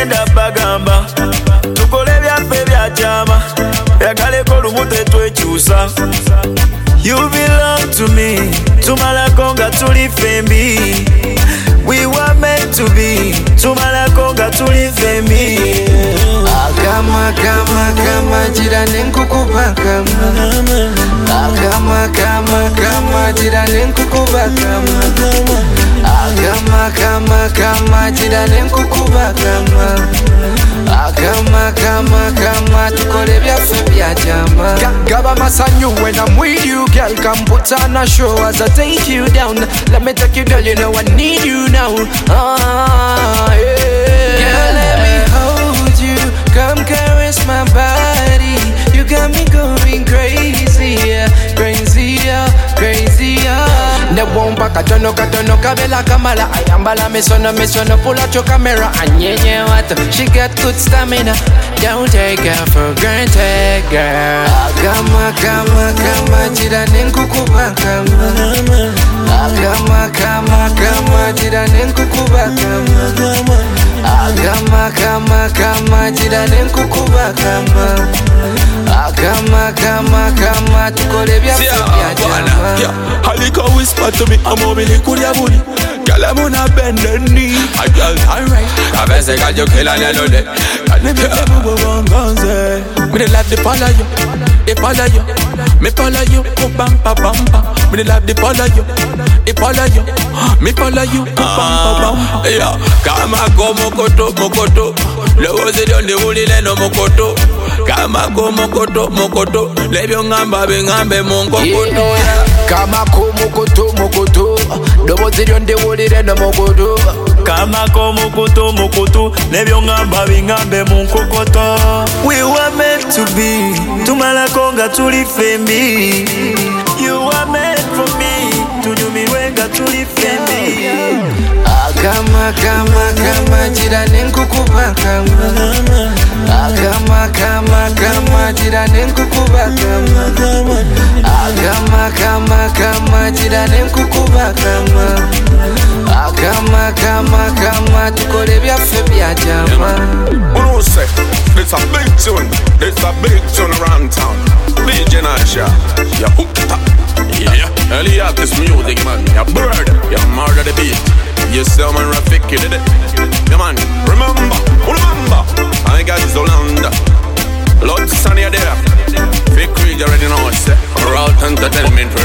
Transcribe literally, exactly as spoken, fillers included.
sigenda bagamba tukole byaffe byajama yagaleko lumu tetwekyusa. You belong to me tumalako nga tuli fembi. We were meant to be tumalako nga tuli fembi. Kama kama kama jirani nkukuba kama Kama kama kama jirani nkukuba kama Kama kama kama jirani nkukuba kama Kama kama kama tukole byaffe byajama. Gaba masanyu when I'm with you, girl. Come put on a show as I take you down. Let me take you, girl. You know I need you now. Ah, yeah. Girl, let me hold you. Come caress my body. You got me going crazy, yeah. Crazy, yeah. Crazy, yeah. Ne wompa katono katono kabela kamala. Ayambala mesono mesono pull out your camera. Anyenye wata, she got good stamina. Don't take her for granted, girl. Kama kama kama jirani nkukuba kama Kama kama kama jirani nkukuba kama Kama kama kama jirani nkukuba kama Kama kama kama tukole byaffe byajama. Haliko whisper to me amobili kulya buli girl I'm on a bended knee. Alright Avese kajo kila nelo de Kani me tebu wanganze. Me de love the follow you, the follow you. Me follow you, oh bampa bampa. Me de love the follow you, the follow you. Me follow you, oh bampa bampa. Yeah, kama ko mokoto mokoto. Lewo zidi on the uli leno mokoto. Kama ko mokoto mokoto. Lebyo ngamba bengambe monkokoto. Kama ko mokoto mokoto. Lewo zidi on the uli leno mokoto. Kama ko mokoto mokoto. Lebyo ngamba bengambe monkokoto. We were meant to be tumalako nga tuli fembi. You were meant for me tunyumirwe nga tuli fembi. Kama kama kama jirani nkukuba kama Kama kama kama jirani nkukuba kama Kama kama kama jirani nkukuba kama Kama kama kama tukole byaffe byajama. Who say this a big tune? This a big tune around town. D J Nasha, ya hooked up. Yeah, early this music man. Ya bird, ya murder the beat. You sell man Rafik, you did it. Yeah man, remember, remember. I got Zolanda. Lord Sunny there. Fake Creed already know what's it. Route Entertainment.